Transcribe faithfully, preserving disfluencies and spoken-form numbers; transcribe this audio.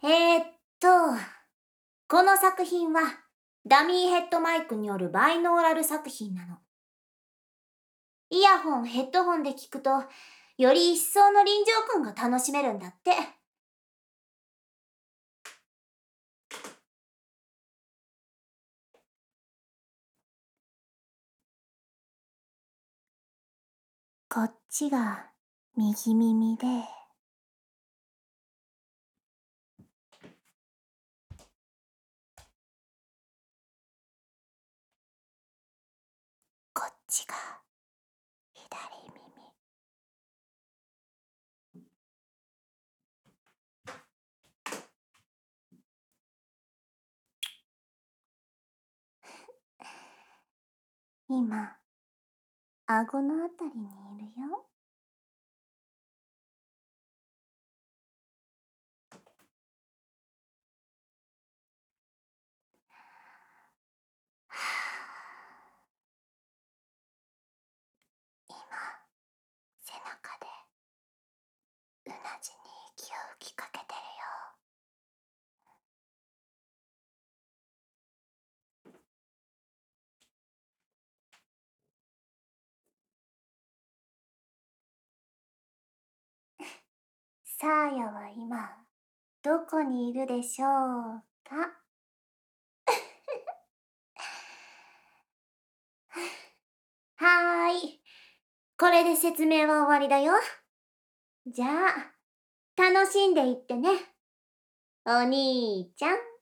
えーっと、この作品はダミーヘッドマイクによるバイノーラル作品なの。イヤホン、ヘッドホンで聞くと、より一層の臨場感が楽しめるんだって。こっちが右耳で、こっちが左耳。今、顎のあたりにいるよ。はあ、今、背中でうなじに息を吹きかけてるよ。サーヤは今、どこにいるでしょうか？はーい。これで説明は終わりだよ。じゃあ、楽しんでいってね。お兄ちゃん。